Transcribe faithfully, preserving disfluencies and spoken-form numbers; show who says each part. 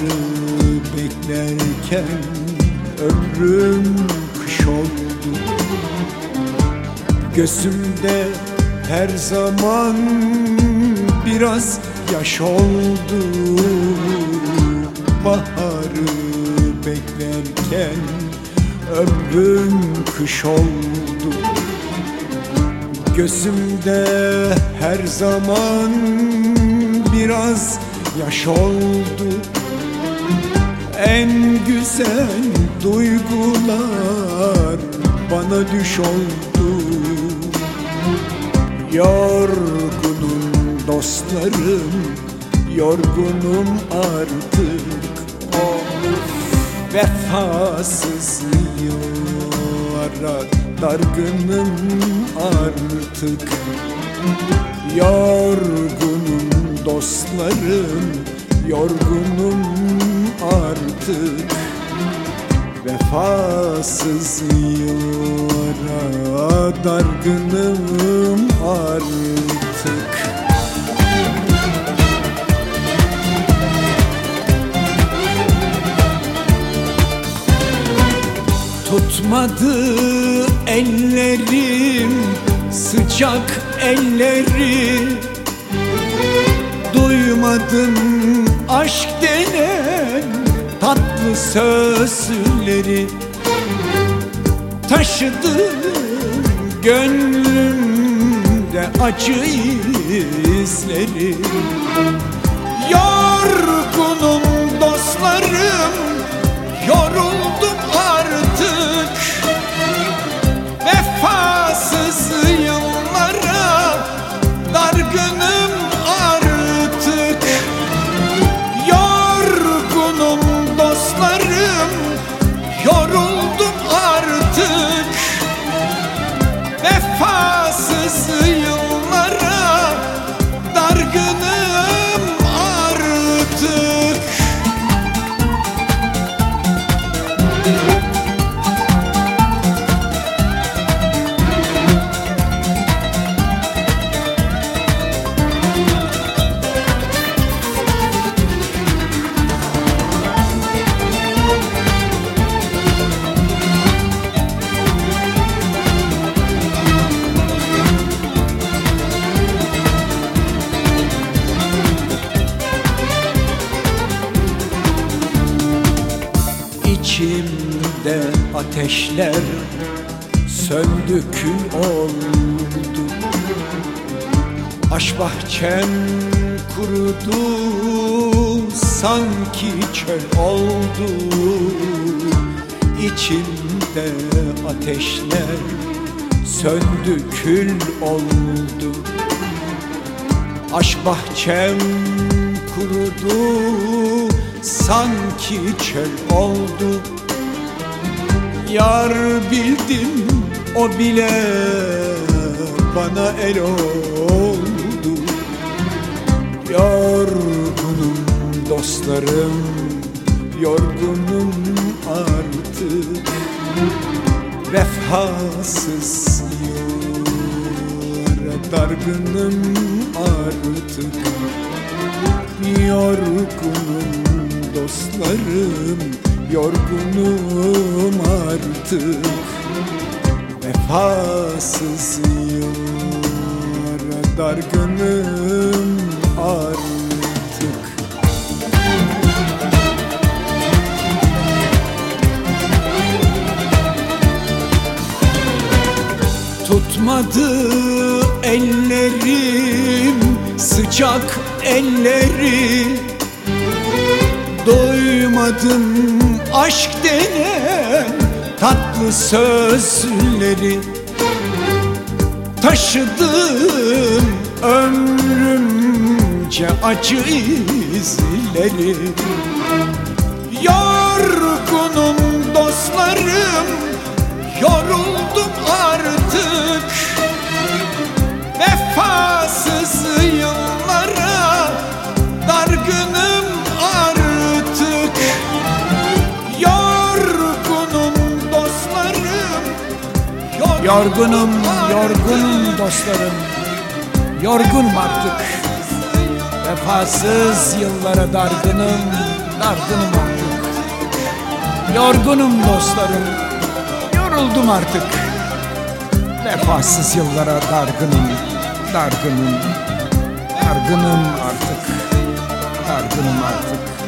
Speaker 1: Baharı beklerken ömrüm kış oldu. Gözümde her zaman biraz yaş oldu. Baharı beklerken ömrüm kış oldu. Gözümde her zaman biraz yaş oldu. En güzel duygular bana düş oldu. Yorgunum dostlarım, yorgunum artık. Of, vefasız yıllara dargınım artık. Yorgunum dostlarım, yorgunum artık. Vefasız yıllara dargınım artık. Tutmadı ellerim, sıcak elleri. Duymadım aşk denen tatlı sözleri. Taşıdım gönlümde acı izleri. Yorgunum dostlarım, yoruldum artık. Vefasız yıllara dargınım artık. Yorgunum dostlarım, yoruldum artık. Vefasız yıllara dargınım artık. İçimde ateşler söndü, kül oldu. Aşk bahçem kurudu, sanki çöl oldu. İçimde ateşler söndü, kül oldu. Aşk bahçem kurudu, sanki çöl oldu. Yar bildim, o bile bana el oldu. Yorgunum dostlarım, yorgunum artık. Vefasız yıllara dargınım artık. Yorgunum dostlarım, yorgunum artık. Vefasız yıllara dargınım artık. Tutmadı ellerim, sıcak elleri. Duymadım aşk denen tatlı sözleri. Taşıdım ömrümce acı izleri. Yorgunum dostlarım, yoruldum artık. Vefasız yıllara dargınım artık. Yorgunum dostlarım, yorgunum, yorgunum dostlarım, yorgunum artık. Vefasız yıllara dargınım dargınım artık. Yorgunum dostlarım, yoruldum artık. Vefasız yıllara dargınım, dargınım, dargınım artık, dargınım artık.